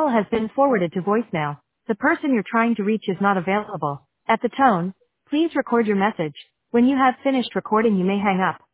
call has been forwarded to voicemail. The person you're trying to reach is not available. At the tone, please record your message. When you have finished recording, you may hang up.